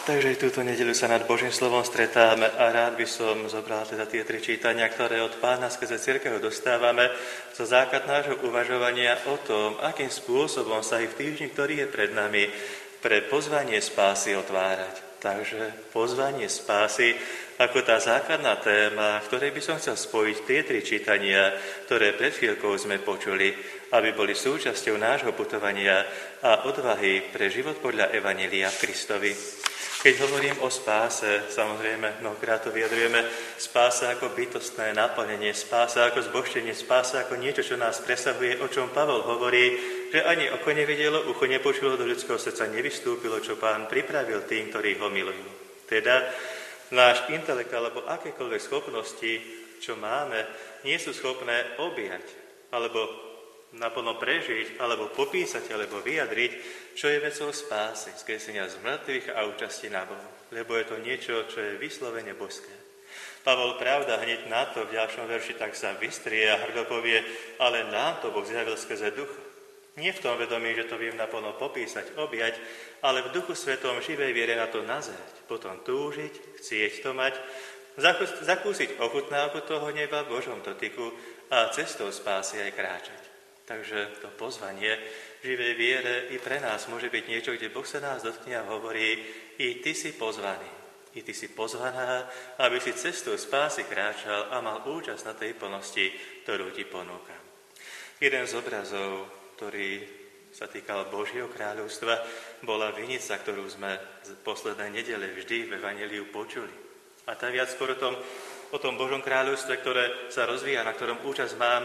Takže túto nedeľu sa nad Božím slovom stretáme a rád by som zobral teda tie 3 čítania, ktoré od Pána skrze cirkev dostávame za základ nášho uvažovania o tom, akým spôsobom sa aj v týždni, ktorý je pred nami, pre pozvanie spásy otvárať. Takže pozvanie spásy ako tá základná téma, v ktorej by som chcel spojiť tie 3 čítania, ktoré pred chvíľkou sme počuli, aby boli súčasťou nášho putovania a odvahy pre život podľa Evanjelia v Kristovi. Keď hovorím o spáse, samozrejme, mnohokrát to vyjadrujeme, spása ako bytostné naplnenie, spása ako zbožtenie, spása ako niečo, čo nás presahuje, o čom Pavol hovorí, že ani oko nevidelo, ucho nepočulo, do ľudského srdca nevystúpilo, čo Pán pripravil tým, ktorí ho milujú. Teda náš intelekt alebo akékoľvek schopnosti, čo máme, nie sú schopné objať alebo naplno prežiť, alebo popísať, alebo vyjadriť, čo je vecou spásy, skresenia z mŕtvych a účasti na Bohu. Lebo je to niečo, čo je vyslovene božské. Pavol, pravda, hneď na to v ďalšom verši tak sa vystrie a hrdo povie, ale nám to Boh zjavil skrze ducha. Nie v tom vedomí, že to viem naplno popísať, objať, ale v Duchu Svetom živej viere na to nazerať, potom túžiť, chcieť to mať, zakúsiť ochutnávku toho neba v Božom dotyku a cestou spásy aj kráčať. Takže to pozvanie živej viere i pre nás môže byť niečo, kde Boh sa nás dotkne a hovorí, i ty si pozvaný, i ty si pozvaná, aby si cestou spásy kráčal a mal účasť na tej plnosti, ktorú ti ponúkam. Jeden z obrazov, ktorý sa týkal Božieho kráľovstva, bola vinica, ktorú sme v poslednej nedele vždy v Evanjeliu počuli. A tá viac skôr o tom Božom kráľovstve, ktoré sa rozvíja, na ktorom účasť mám,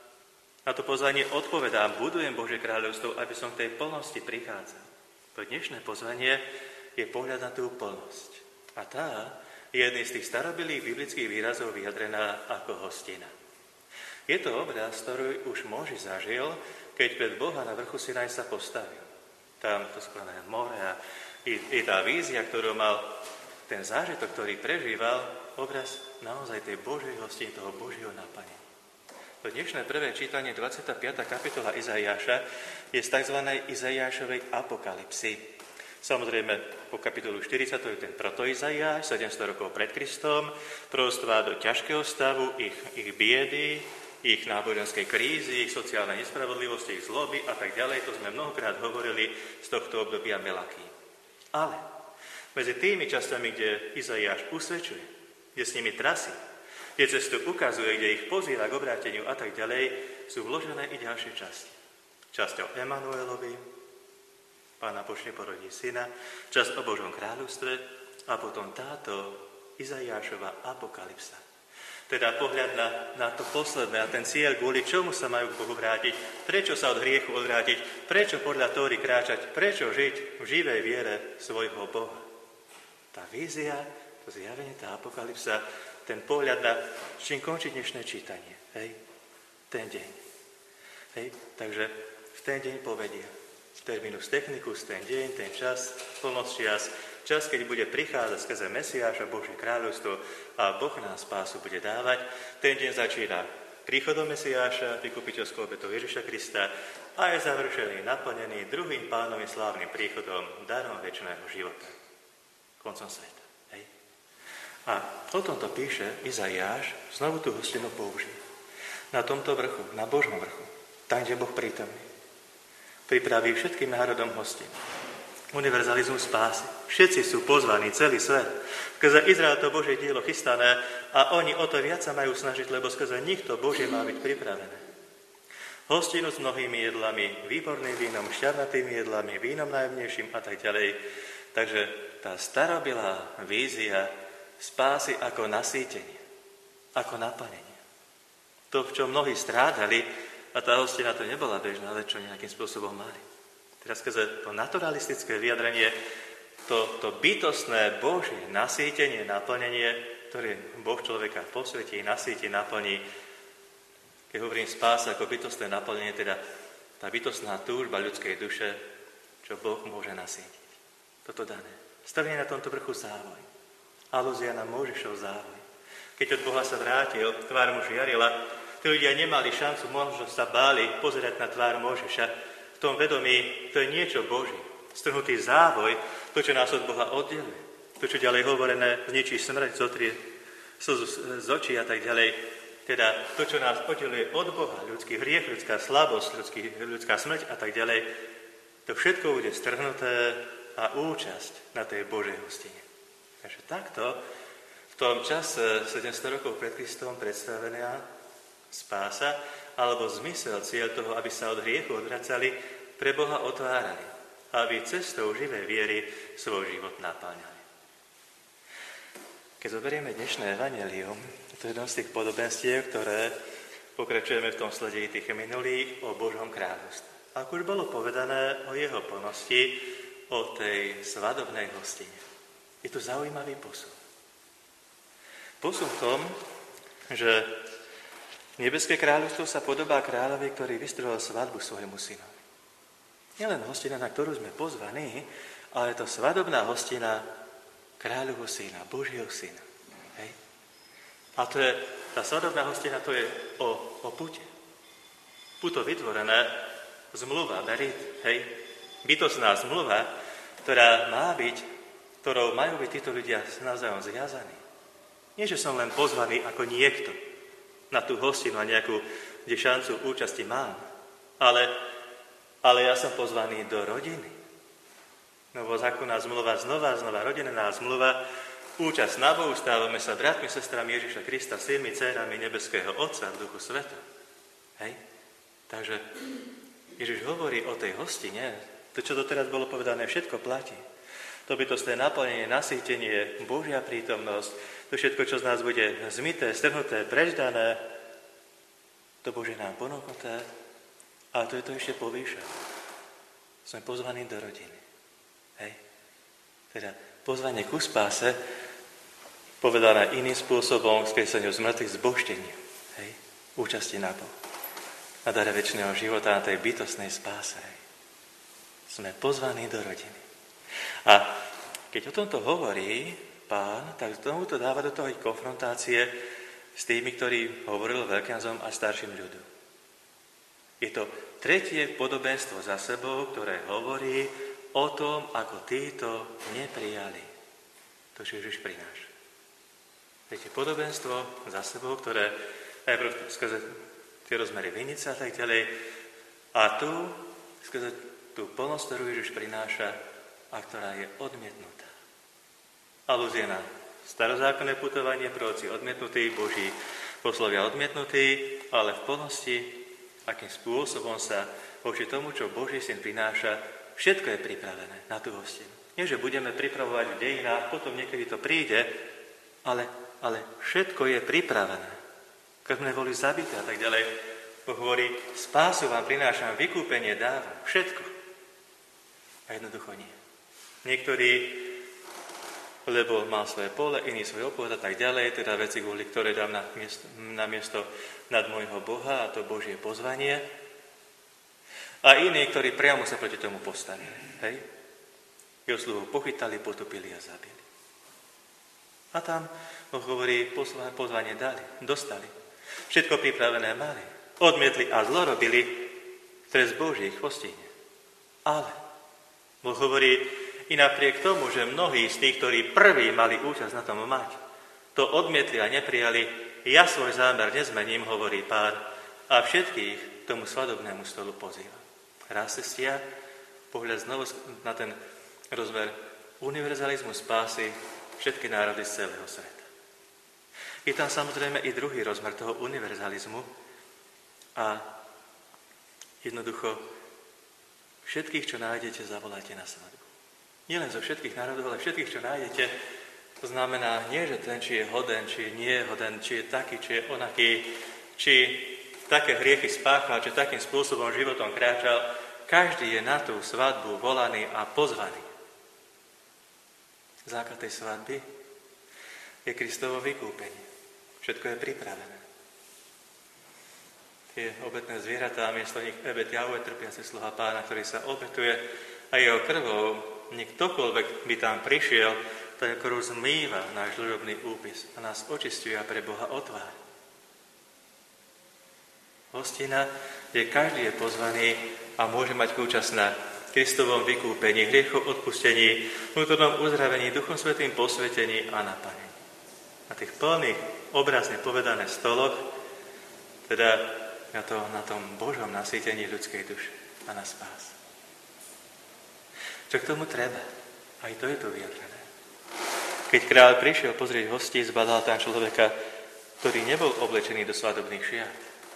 na to pozvanie odpovedám, budujem Božie kráľovstvo, aby som k tej plnosti prichádzal. To dnešné pozvanie je pohľad na tú plnosť. A tá je jedný z tých starobilých biblických výrazov vyjadrená ako hostina. Je to obraz, ktorý už Mojžiš zažil, keď pred Boha na vrchu Sinaj sa postavil. Tam to sklené more a i tá vízia, ktorú mal, ten zážitok, ktorý prežíval, obraz naozaj tej Božej hostiny, toho Božieho naplnenia. To dnešné prvé čítanie, 25. kapitola Izaiáša, je z tzv. Izaiášovej apokalypsy. Samozrejme, po kapitolu 40 to je ten proto-Izaiáš, 700 rokov pred Kristom, prostvá do ťažkého stavu, ich biedy, ich náboženskej krízy, ich sociálnej nespravodlivosti, ich zloby a tak ďalej. To sme mnohokrát hovorili z tohto obdobia Melachí. Ale medzi tými časťami, kde Izaiáš usvedčuje, kde s nimi trasí, kde cestu ukazuje, kde ich pozýva k obráteniu a tak ďalej, sú vložené i ďalšie časti. Časť o Emanuelovi, Pána počne porodí syna, časť o Božom kráľovstve a potom táto Izaiášova apokalypsa. Teda pohľad na to posledné a ten cieľ, kvôli čomu sa majú k Bohu vrátiť, prečo sa od hriechu odvrátiť, prečo podľa Tóry kráčať, prečo žiť v živej viere svojho Boha. Tá vízia, to zjavenie, tá apokalypsa, ten pohľad na čím končí dnešné čítanie. Hej? Ten deň. Hej? Takže v ten deň povedia. Terminus technicus, ten deň, ten čas, plnosť čas, keď bude prichádzať skrze Mesiáša, Božie kráľovstvo a Boh nám spásu bude dávať. Ten deň začína príchodom Mesiáša, vykupiteľskou obetou Ježiša Krista a je završený, naplnený druhým Pánovým slávnym príchodom, darom večného života. Koncom sveta. A o tomto píše Izaiáš, znovu tú hostinu použije. Na tomto vrchu, na Božom vrchu, tam, kde Boh prítomný, pripraví všetkým národom hostinu. Univerzalizmus spásy. Všetci sú pozvaní, celý svet. Skrze Izrael to Božie dielo chystané a oni o to viac sa majú snažiť, lebo skrze nich to Božie má byť pripravené. Hostinu s mnohými jedlami, výborným vínom, šťavnatými jedlami, vínom najjemnejším a tak ďalej. Takže tá starobilá vízia spásy ako nasýtenie, ako naplnenie. To, v čom mnohí strádali, a tá hostina to nebola bežná, ale čo nejakým spôsobom mali. Teraz skrze to naturalistické vyjadrenie, to bytostné Božie nasýtenie, naplnenie, ktoré Boh človeka posvetí, nasýti, naplní. Keď hovorím spása ako bytostné naplnenie, teda tá bytostná túžba ľudskej duše, čo Boh môže nasýtiť. Toto dané. Stavenie na tomto vrchu závoj. Alúzia na Mojžišov závoj. Keď od Boha sa vrátil, tvár mu žiarila, tí ľudia nemali šancu, možno sa báli pozerať na tvár Mojžiša. V tom vedomí to je niečo Boží. Strhnutý závoj, to, čo nás od Boha oddeluje, to, čo ďalej hovorené, zničí smrť, zotrie slzu z očí a tak ďalej. Teda to, čo nás oddeluje od Boha, ľudský hriech, ľudská slabosť, ľudská smrť a tak ďalej, to všetko bude strhnuté a účasť na tej Božej hostine. Takže takto v tom čase 700 rokov pred Kristom predstavená spása alebo zmysel, cieľ toho, aby sa od hriechu odvracali, pre Boha otvárali, aby cestou živej viery svoj život napáňali. Keď zoberieme dnešné evanjelium, to je jedno z tých podobenstiev, ktoré pokračujeme v tom sledení tých minulých o Božom kráľovstve. Ako už bolo povedané o jeho plnosti, o tej svadobnej hostine. Je to zaujímavý posun. Posun v tom, že nebeské kráľovstvo sa podobá kráľovi, ktorý vystrojil svadbu svojmu synovi. Nielen hostina, na ktorú sme pozvaní, ale je to svadobná hostina kráľovho syna, Božieho syna. Hej. A to je, tá svadobná hostina, to je o pute. Puto vytvorené, zmluva, berit, hej, bytostná zmluva, ktorá má byť, ktorou majú byť títo ľudia navzájom zviazaní. Nie, že som len pozvaný ako niekto na tú hostinu a nejakú, kde šancu účasti mám, ale ja som pozvaný do rodiny. Novozákonná zmluva, znova rodinná zmluva, účasť na Bohu, stávame sa bratmi, sestrami Ježiša Krista, synmi, dcérami nebeského Otca v Duchu Sveta. Hej? Takže Ježiš hovorí o tej hostine, to, čo doteraz bolo povedané, všetko platí. To bytostné naplnenie, nasýtenie, Božia prítomnosť, to všetko, čo z nás bude zmyté, strhnuté, preždané, to Bože nám ponúknuté, ale to je to ešte povýšené. Sme pozvaní do rodiny. Hej. Teda pozvanie ku spáse, povedané iným spôsobom, skreseniu z mŕtvych, zbožteniu. Hej. Účasti na Bohu. Na dare večného života, na tej bytostnej spáse. Hej. Sme pozvaní do rodiny. A keď o tomto hovorí Pán, tak tomu to dáva do toho konfrontácie s tými, ktorí hovoril veľkňazom a starším ľudu. Je to tretie podobenstvo za sebou, ktoré hovorí o tom, ako títo neprijali to, čo Ježiš prináša. Tretie podobenstvo za sebou, ktoré najprv skrze tie rozmery vinice a tak ďalej, a tu skrze tú plnosť, ktorú Ježiš prináša a ktorá je odmietnutá. Alúzia na starozákonné putovanie, proroci odmietnutí, Boží poslovia odmietnutí, ale v plnosti, akým spôsobom sa voči tomu, čo Boží syn prináša, všetko je pripravené na tú hostinu. Nie, že budeme pripravovať v dejinách, potom niekedy to príde, ale všetko je pripravené. Krvné voly zabité a tak ďalej. Boh hovorí, spásu vám prinášam, vykúpenie dávam, všetko. A jednoducho nie. Niektorí, lebo mal svoje pole, iný svoj obchod a tak ďalej, teda veci, kvôli ktoré dám na miesto nad môjho Boha, a to Božie pozvanie. A iní, ktorí priamo sa proti tomu postavili. Hej? Jeho sluhu pochytali, potopili a zabili. A tam Boh hovorí, pozvanie dali, dostali. Všetko pripravené mali. Odmietli a zlorobili trest Boží v hostine. Ale Boh hovorí, i napriek tomu, že mnohí z tých, ktorí prví mali účasť na tom mať, to odmietli a neprijali, ja svoj zámer nezmením, hovorí Pán, a všetkých tomu svadobnému stolu pozývam. Raz cestia, pohľad znovu na ten rozmer univerzalizmu spásy všetky národy z celého sveta. Je tam samozrejme i druhý rozmer toho univerzalizmu a jednoducho všetkých, čo nájdete, zavoláte na svadbu. Nielen zo všetkých národov, ale všetkých, čo nájdete, to znamená nie, že ten, či je hoden, či nie je hoden, či je taký, či je onaký, či také hriechy spáchal, či takým spôsobom životom kráčal. Každý je na tú svadbu volaný a pozvaný. Základ tej svadby je Kristovo vykúpenie. Všetko je pripravené. Tie obetné zvieratá, miesto nich ebet Jahve, trpiaci sluha Pána, ktorý sa obetuje a jeho krvou ktokoľvek by tam prišiel, to krv zmýva náš ľudobný úpis a nás očistuje a pre Boha otvára. Hostina, kde každý je pozvaný a môže mať účasť na Kristovom vykúpení, hriechov odpustení, vnútornom uzdravení, Duchom Svätým posvetení a naplnení. Na tých plných, obrazne povedané stoloch, teda na tom Božom nasýtení ľudskej duše a na spás. Čo k tomu treba? Aj to je tu vyjadrené. Keď kráľ prišiel pozrieť hostí, zbadal tam človeka, ktorý nebol oblečený do svadobných šiat.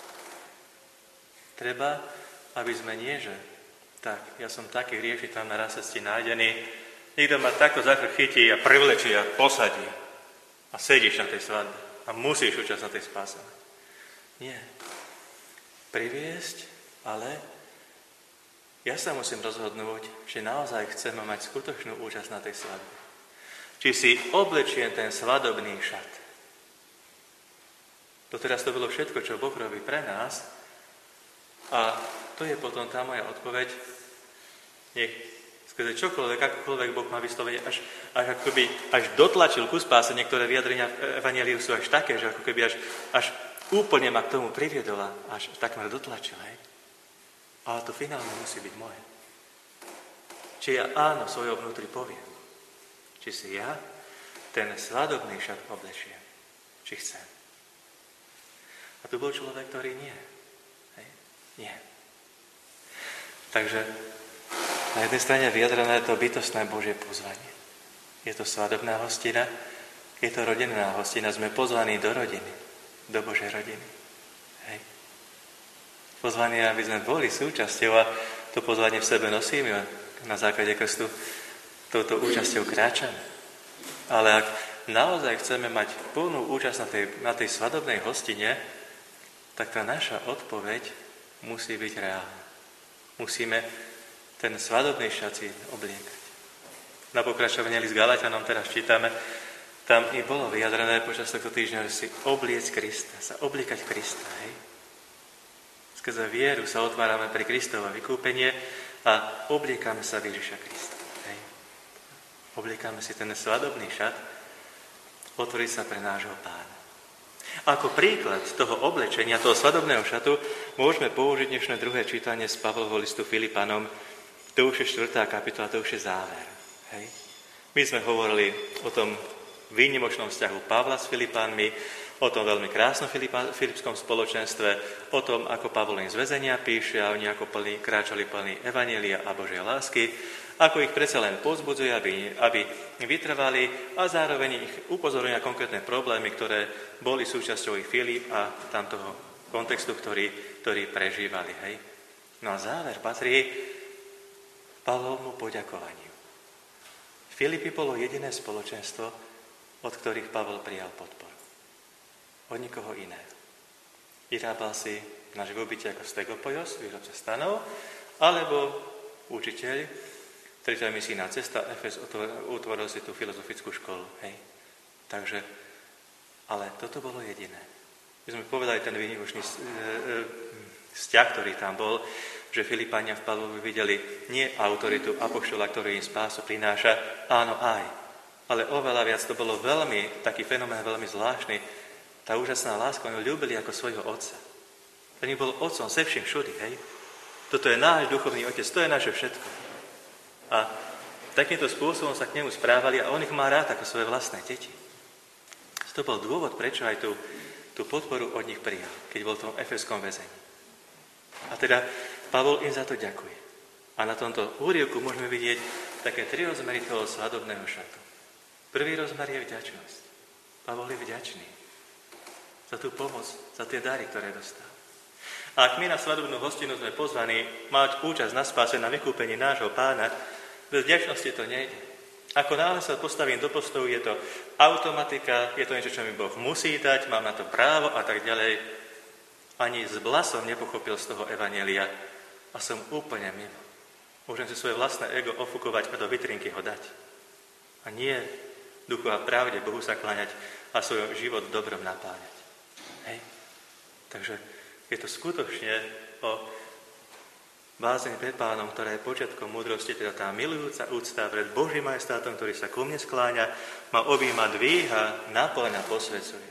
Treba, aby sme nie, že tak, ja som taký hriešný tam na rasesti nájdený, niekto ma takto za krk chytí a privlečí a posadí a sedíš na tej svadbe a musíš účasť na tej spáse. Nie. Priviesť, ale ja sa musím rozhodnúť, že naozaj chceme mať skutočnú účasť na tej svadbe. Či si oblečiem ten svadobný šat. Doteraz to bolo všetko, čo Boh robí pre nás. A to je potom tá moja odpoveď. Nech skrze čokoľvek, akokoľvek Boh má vyslovene, až dotlačil ku spáse. Niektoré vyjadrenia v Evanjeliu sú až také, že ako keby až úplne ma k tomu priviedol a až takmer dotlačil. Hej? Ale to finálne musí byť moje. Či ja áno svojho vnútri poviem. Či si ja ten svadobný šat oblečiem. Či chcem. A tu bol človek, ktorý nie. Hej? Nie. Takže na jednej strane vyjadrené to bytostné Božie pozvanie. Je to svadobná hostina, je to rodinná hostina. Sme pozvaní do rodiny, do Božej rodiny. Hej? Pozvaní, aby sme boli súčasťou a to pozvanie v sebe nosíme na základe krstu. Touto účasťou kráčame. Ale ak naozaj chceme mať plnú účasť na tej svadobnej hostine, tak tá naša odpoveď musí byť reálna. Musíme ten svadobný šat si obliekať. Na pokračovanie list Galatianom teraz čítame, tam i bolo vyjadrené počas tohto týždňa, že si obliecť Krista, sa obliekať Krista. Hej? Skrze vieru sa otvárame pre Kristovo vykúpenie a obliekame sa v Ježiša Krista. Hej? Obliekame si ten svadobný šat, otvorí sa pre nášho Pána. Ako príklad toho oblečenia, toho svadobného šatu, môžeme použiť dnešné druhé čítanie z Pavlovho listu Filipanom. To už je 4. kapitola, to už je záver. Hej? My sme hovorili o tom výnimočnom vzťahu Pavla s Filipánmi, o tom veľmi krásnom filipskom spoločenstve, o tom, ako Pavol im z väzenia píše a oni ako kráčali plní evanjelia a Božej lásky, ako ich predsa len povzbudzuje, aby vytrvali a zároveň ich upozorňuje na konkrétne problémy, ktoré boli súčasťou ich Filip a tamtoho kontextu, ktorý prežívali. Hej. No a záver patrí Pavlovmu poďakovaniu. Filipi bolo jediné spoločenstvo, od ktorých Pavol prijal podporu. Od nikoho iného. Vyrábal si na živobytie ako Stegopojos, výrobca stanov, alebo učiteľ, tretia misijná cesta, Efes utvoril si tú filozofickú školu. Hej. Takže, ale toto bolo jediné. My sme povedali ten výnimočný vzťah, ktorý tam bol, že Filipania v Pavlovi videli nie autoritu apoštola, ktorý im spásu prináša, áno aj, ale oveľa viac to bolo taký fenomén veľmi zvláštny. Tá úžasná láska, oni ho ľúbili ako svojho otca. Ten bol otcom se vším všudy, hej. Toto je náš duchovný otec, to je naše všetko. A takýmto spôsobom sa k nemu správali a on ich má rád ako svoje vlastné deti. To bol dôvod, prečo aj tú podporu od nich prijal, keď bol v tom efeskom väzení. A teda Pavol im za to ďakuje. A na tomto úryvku môžeme vidieť také 3 rozmery toho svadobného šatu. Prvý rozmer je vďačnosť. Pavol je vďačný za tú pomoc, za tie dary, ktoré dostal. A ak my na svadobnú hostinu sme pozvaní mať účasť na spáse, na vykúpení nášho Pána, bez vďačnosti to nejde. Ako náhle sa postavím do postovu, je to automatika, je to niečo, čo mi Boh musí dať, mám na to právo a tak ďalej. Ani s blasom nepochopil z toho evanjelia a som úplne mimo. Môžem si svoje vlastné ego ofúkovať a do vitrinky ho dať. A nie duchu a pravde Bohu sa kláňať a svoj život dobrom napájať. Hej. Takže je to skutočne o bázeň pred Pánom, ktorá je počiatkom múdrosti, teda tá milujúca úcta pred Božím majestátom, ktorý sa ku mne skláňa, ma objíma, dvíha, naplňa, posvecuje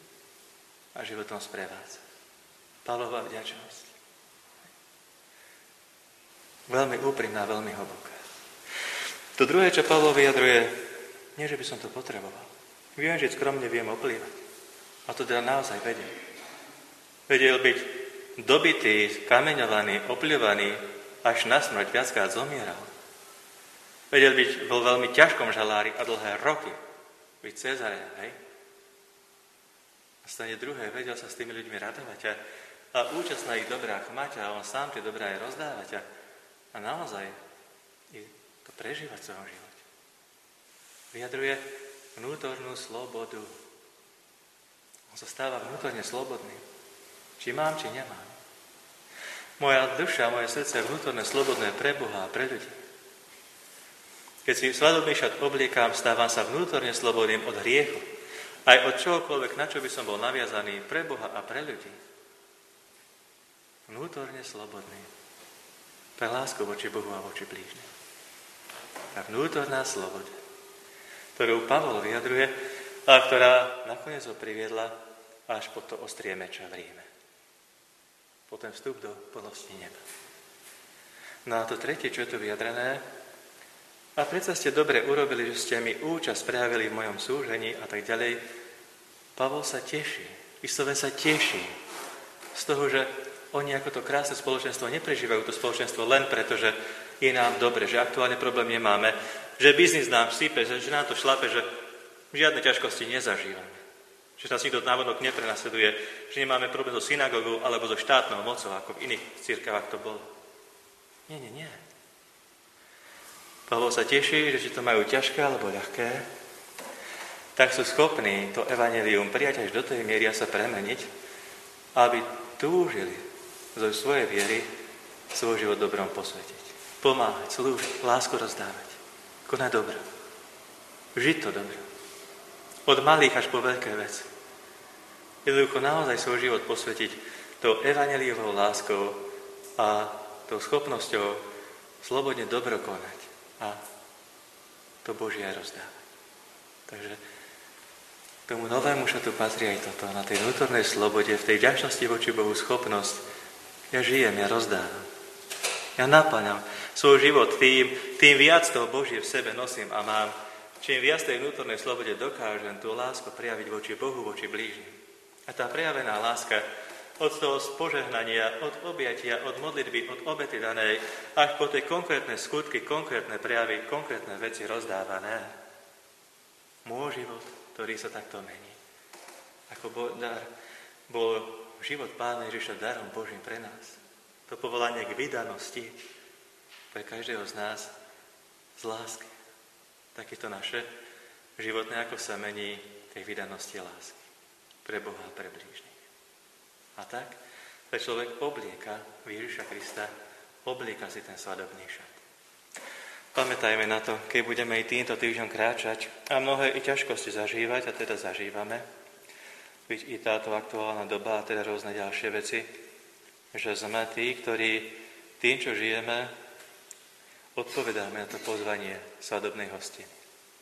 a životom sprevádza. Pavlova vďačnosť. Veľmi úprimná, veľmi hlboká. To druhé, čo Pavol vyjadruje, nie, že by som to potreboval. Viem žiť skromne, viem oplývať. A to teda naozaj vedel. Vedel byť dobitý, kameňovaný, opľovaný, až na smrť viackrát zomieral. Vedel byť vo veľmi ťažkom žalári a dlhé roky byť Cezarem, hej? A stane druhé, vedel sa s tými ľuďmi radovať a účasť na ich dobrách mať a on sám tie dobrá aj rozdávať a naozaj to prežívať v svojom živote. Vyjadruje vnútornú slobodu. On sa stáva vnútorne slobodný. Či mám, či nemám. Moja duša, moje srdce je vnútorne slobodné pre Boha a pre ľudí. Keď si svadobný šat obliekám, stávam sa vnútorne slobodným od hriechu. Aj od čohokoľvek, na čo by som bol naviazaný pre Boha a pre ľudí. Vnútorne slobodný. Pre lásku voči Bohu a voči blížnym. A vnútorná sloboda, ktorú Pavol vyjadruje a ktorá nakoniec ho priviedla až po to ostrie meča v Ríme. Po ten vstup do plnosti neba. No a to tretie, čo je tu vyjadrené, a predsa ste dobre urobili, že ste mi účasť prejavili v mojom súžení a tak ďalej. Pavol sa teší, vysloven sa teší z toho, že oni ako to krásne spoločenstvo neprežívajú to spoločenstvo len preto, že je nám dobre, že aktuálne problém nemáme, že biznis nám sype, že nám to šlape, že žiadne ťažkosti nezažívame. Že nás nikto návonok neprenasleduje, že nemáme problém so synagogou alebo so štátnou mocou, ako v iných cirkevách to bolo. Nie. Pavol sa teší, že či to majú ťažké alebo ľahké, tak sú schopní to evanjelium prijať až do tej miery a sa premeniť, aby túžili zo svojej viery svoj život dobrom posvetiť. Pomáhať, slúžiť, lásku rozdávať, konať dobro, žiť to dobro. Od malých až po veľké veci. Jednoducho naozaj svoj život posvetiť tou evanjeliovou láskou a tou schopnosťou slobodne dobro konať a to Božie aj rozdávať. Takže k tomu novému šatu patrí aj toto, na tej vnútornej slobode, v tej vďačnosti voči Bohu schopnosť. Ja žijem, ja rozdávam. Ja naplňam svoj život tým viac toho Božie v sebe nosím a mám. Čím viac tej vnútornej slobode dokážem tú lásku prejaviť voči Bohu, voči blížnym. A tá prejavená láska od toho požehnania, od objatia, od modlitby, od obety danej, až po tie konkrétne skutky, konkrétne prejavy, konkrétne veci rozdávané. Môj život, ktorý sa takto mení. Ako bol život Pána Ježiša darom Božím pre nás. To povolanie k vydanosti pre každého z nás z lásky. Takéto naše životné, ako sa mení tej vydanosti lásky pre Boha a pre blížnych. A tak sa človek oblieka v Ježiša Krista, oblieka si ten svadobný šat. Pamätajme na to, keď budeme i týmto týždňom kráčať a mnohé i ťažkosti zažívať, a teda zažívame, byť i táto aktuálna doba a teda rôzne ďalšie veci, že sme tí, ktorí tým, čo žijeme, odpovedáme na to pozvanie svadobnej hostiny.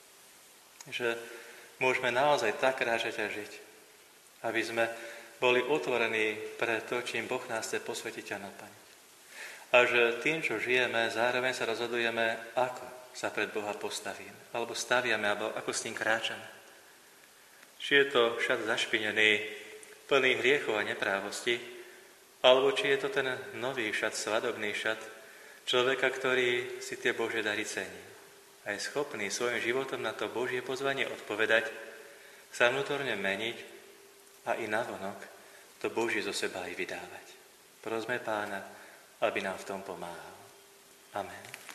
Že môžeme naozaj tak kráčať a žiť, aby sme boli otvorení pre to, čím Boh nás chce posvetiť a naplniť. A že tým, čo žijeme, zároveň sa rozhodujeme, ako sa pred Boha postavíme, alebo staviame, alebo ako s ním kráčame. Či je to šat zašpinený, plný hriechov a neprávosti, alebo či je to ten nový šat, svadobný šat, človeka, ktorý si tie Božie dary cení. A je schopný svojim životom na to Božie pozvanie odpovedať, sa vnútorne meniť, a i navonok to Božie zo seba aj vydávať. Prosme Pána, aby nám v tom pomáhal. Amen.